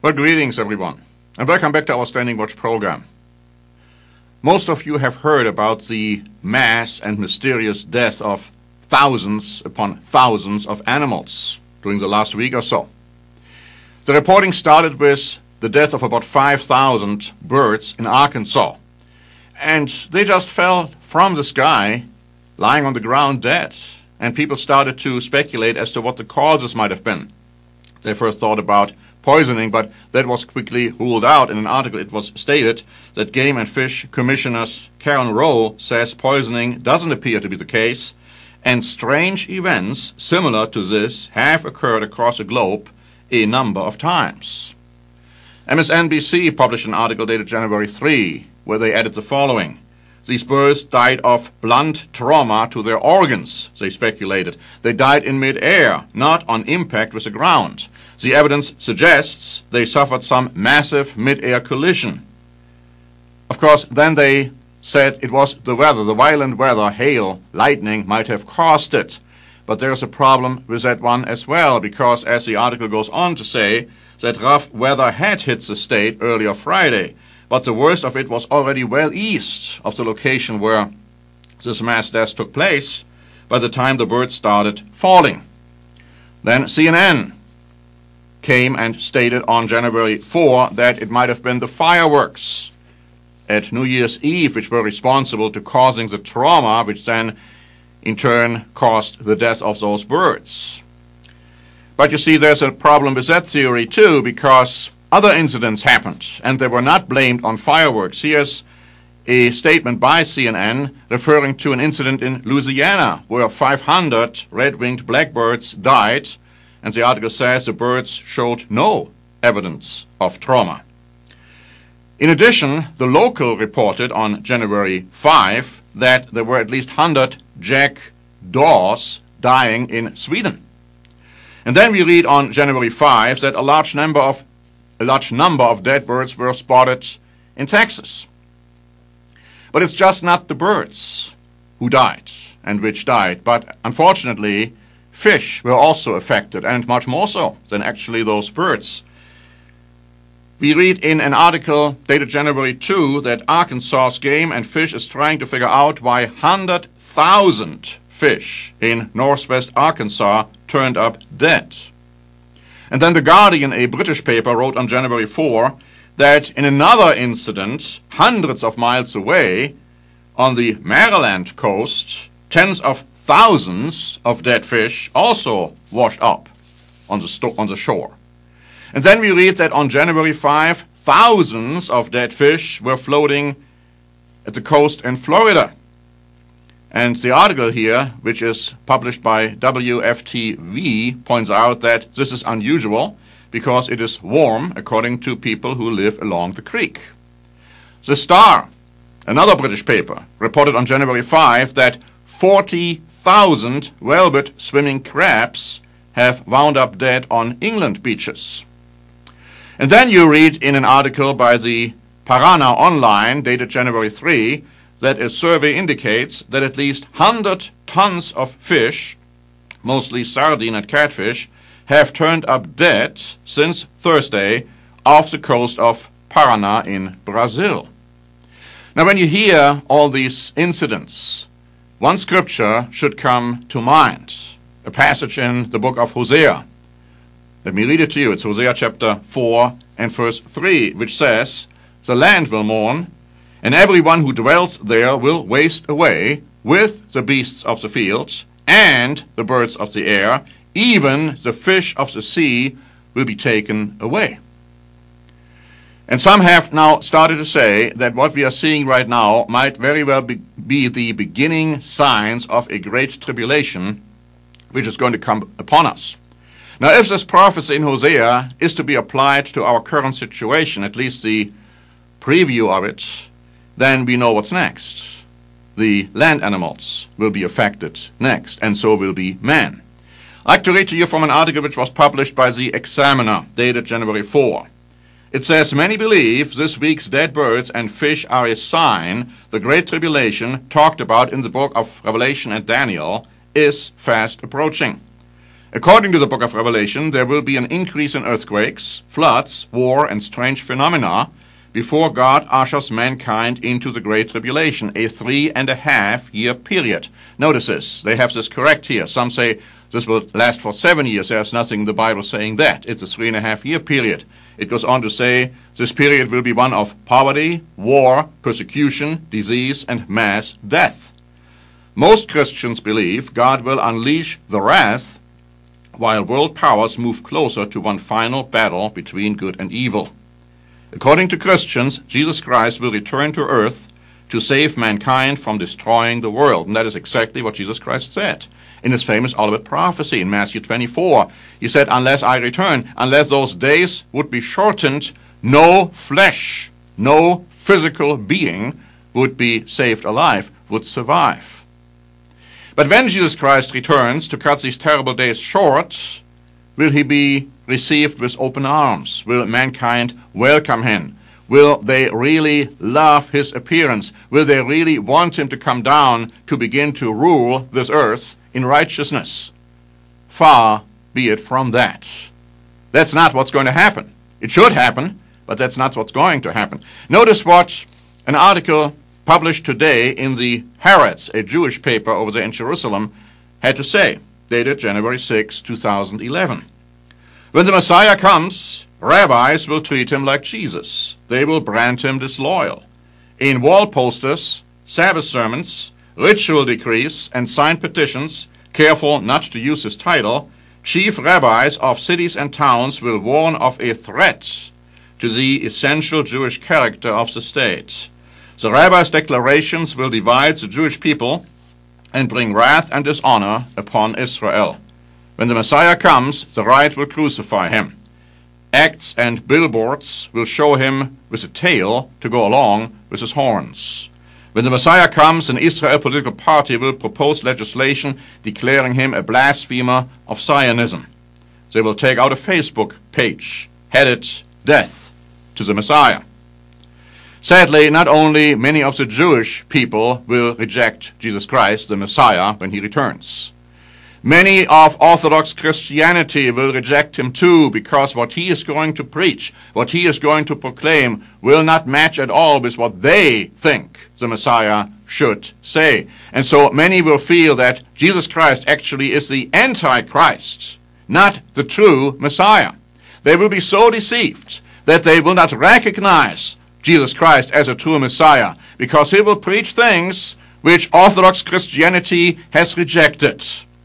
Well, greetings everyone, and welcome back to our Standing Watch program. Most of you have heard about the mass and mysterious death of thousands upon thousands of animals during the last week or so. The reporting started with the death of about 5,000 birds in Arkansas, and they just fell from the sky, lying on the ground dead, and people started to speculate as to what the causes might have been. They first thought about poisoning, but that was quickly ruled out. In an article it was stated that Game and Fish Commissioner Karen Rowe says poisoning doesn't appear to be the case, and strange events similar to this have occurred across the globe a number of times. MSNBC published an article dated January 3, where they added the following. These birds died of blunt trauma to their organs, they speculated. They died in mid-air, not on impact with the ground. The evidence suggests they suffered some massive mid-air collision. Of course, then they said it was the weather, the violent weather, hail, lightning might have caused it. But there's a problem with that one as well, because as the article goes on to say, that rough weather had hit the state earlier Friday, but the worst of it was already well east of the location where this mass death took place by the time the birds started falling. Then CNN came and stated on January 4 that it might have been the fireworks at New Year's Eve which were responsible to causing the trauma, which then in turn caused the death of those birds. But you see, there's a problem with that theory too, because other incidents happened, and they were not blamed on fireworks. Here's a statement by CNN referring to an incident in Louisiana where 500 red-winged blackbirds died, and the article says the birds showed no evidence of trauma. In addition, the local reported on January 5 that there were at least 100 jackdaws dying in Sweden. And then we read on January 5 that a large number of dead birds were spotted in Texas. But it's just not the birds who died and which died, but unfortunately fish were also affected, and much more so than actually those birds. We read in an article dated January 2 that Arkansas Game and Fish is trying to figure out why 100,000 fish in northwest Arkansas turned up dead. And then The Guardian, a British paper, wrote on January 4 that in another incident, hundreds of miles away on the Maryland coast, tens of thousands of dead fish also washed up on the shore. And then we read that on January 5, thousands of dead fish were floating at the coast in Florida. And the article here, which is published by WFTV, points out that this is unusual because it is warm, according to people who live along the creek. The Star, another British paper, reported on January 5 that 40,000 velvet swimming crabs have wound up dead on England beaches. And then you read in an article by the Parana Online, dated January 3, that a survey indicates that at least 100 tons of fish, mostly sardine and catfish, have turned up dead since Thursday off the coast of Parana in Brazil. Now, when you hear all these incidents, one scripture should come to mind, a passage in the book of Hosea. Let me read it to you. It's Hosea chapter 4 and verse 3, which says, "The land will mourn, and everyone who dwells there will waste away, with the beasts of the field and the birds of the air, even the fish of the sea will be taken away." And some have now started to say that what we are seeing right now might very well be the beginning signs of a great tribulation which is going to come upon us. Now, if this prophecy in Hosea is to be applied to our current situation, at least the preview of it, then we know what's next. The land animals will be affected next, and so will be man. I'd like to read to you from an article which was published by the Examiner, dated January 4. It says, "Many believe this week's dead birds and fish are a sign the great tribulation talked about in the book of Revelation and Daniel is fast approaching. According to the book of Revelation, there will be an increase in earthquakes, floods, war, and strange phenomena before God ushers mankind into the Great Tribulation, a 3.5-year period. Notice this. They have this correct here. Some say this will last for 7 years. There's nothing in the Bible saying that. It's a 3.5-year period. It goes on to say this period will be one of poverty, war, persecution, disease, and mass death. Most Christians believe God will unleash the wrath while world powers move closer to one final battle between good and evil. According to Christians, Jesus Christ will return to earth to save mankind from destroying the world. And that is exactly what Jesus Christ said in his famous Olivet prophecy in Matthew 24. He said, unless I return, unless those days would be shortened, no flesh, no physical being would be saved alive, would survive. But when Jesus Christ returns to cut these terrible days short, will he be received with open arms? Will mankind welcome him? Will they really love his appearance? Will they really want him to come down to begin to rule this earth in righteousness? Far be it from that. That's not what's going to happen. It should happen, but that's not what's going to happen. Notice what an article published today in the Haaretz, a Jewish paper over there in Jerusalem, had to say, dated January 6, 2011. When the Messiah comes, rabbis will treat him like Jesus. They will brand him disloyal. In wall posters, Sabbath sermons, ritual decrees, and signed petitions, careful not to use his title, chief rabbis of cities and towns will warn of a threat to the essential Jewish character of the state. The rabbis' declarations will divide the Jewish people and bring wrath and dishonor upon Israel. When the Messiah comes, the right will crucify him. Acts and billboards will show him with a tail to go along with his horns. When the Messiah comes, an Israel political party will propose legislation declaring him a blasphemer of Zionism. They will take out a Facebook page headed Death to the Messiah. Sadly, not only many of the Jewish people will reject Jesus Christ, the Messiah, when he returns. Many of Orthodox Christianity will reject him too, because what he is going to preach, what he is going to proclaim, will not match at all with what they think the Messiah should say. And so many will feel that Jesus Christ actually is the Antichrist, not the true Messiah. They will be so deceived that they will not recognize Jesus Christ as a true Messiah, because he will preach things which Orthodox Christianity has rejected.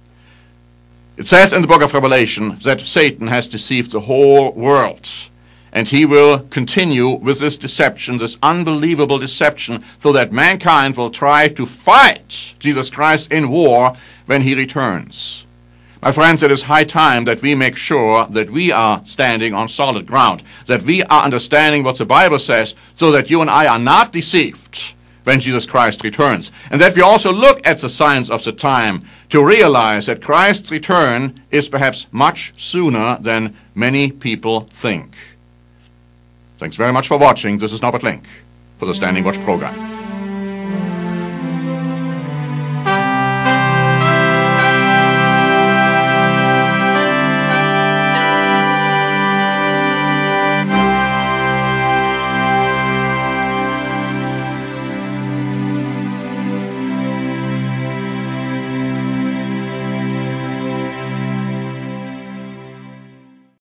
It says in the book of Revelation that Satan has deceived the whole world, and he will continue with this deception, this unbelievable deception, so that mankind will try to fight Jesus Christ in war when he returns. My friends, it is high time that we make sure that we are standing on solid ground, that we are understanding what the Bible says, so that you and I are not deceived when Jesus Christ returns, and that we also look at the signs of the time to realize that Christ's return is perhaps much sooner than many people think. Thanks very much for watching. This is Norbert Link for the Standing Watch program.